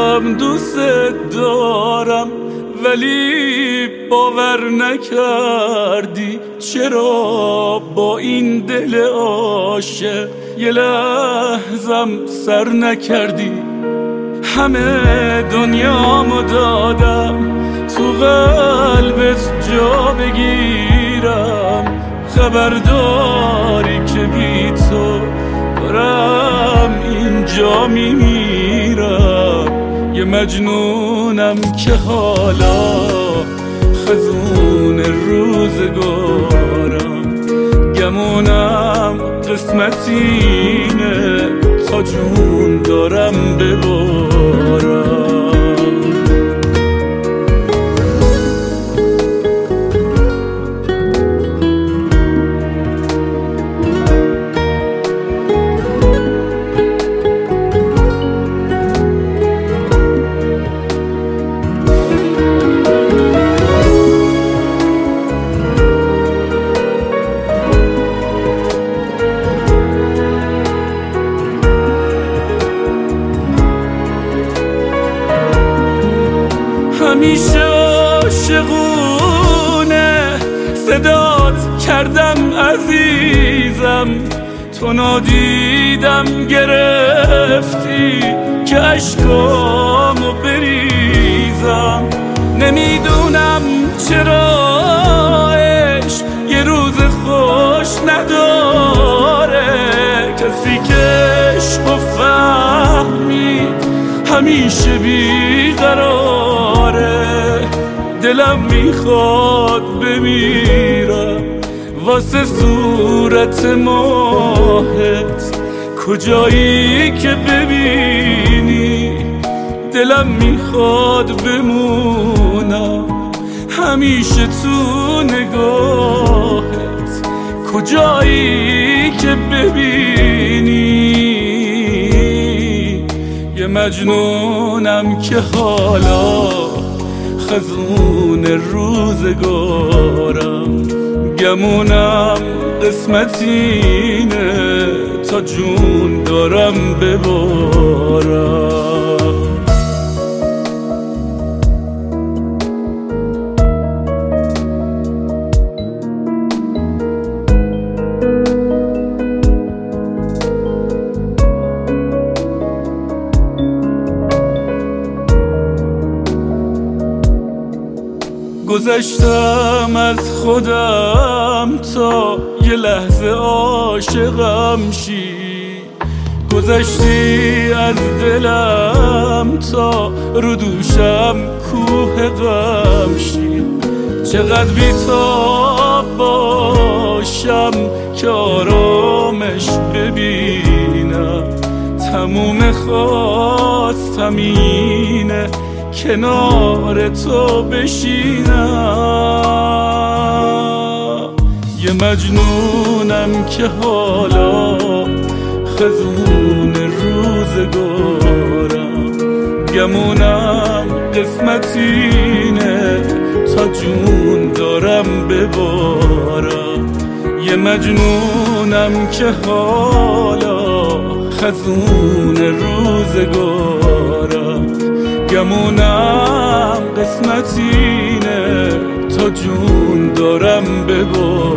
گفتم دوست دارم ولی باور نکردی. چرا با این دل عاشق یه لحظم سر نکردی؟ همه دنیامو دادم تو قلبت جا بگیرم، خبرداری که بی تو دارم اینجا میمیرم. یه مجنونم که حالا خزون روزگارم، گمونم قسمتینه تا جون دارم ببارم. همیشه عاشقونه صدات کردم عزیزم، تو نادیدم گرفتی که اشکامو بریزم. نمیدونم چرا عشق یه روز خوش نداره، کسی که عشقو فهمید همیشه بیقراره. دلم میخواد بمیرم واسه صورت ماهت، کجایی که ببینی دلم میخواد بمونم همیشه تو نگاهت، کجایی که ببینی. یه مجنونم که حالا خزون روزگارم، گمونم قسمتینه تا جون دارم ببارم. گذشتم از خودم تا یه لحظه عاشقم شی، گذشتی از دلم تا رو دوشم کوه غم شی. چقدر بی‌تاب باشم که آرامش ببینم، تموم خواستم اینه کنار تو بشینم. یه مجنونم که حالا خزون روزگارم، گمونم قسمتینه تا جون دارم ببارم. یه مجنونم که حالا خزون روزگارم، گمونم قسمتینه تا جون دارم ببارم.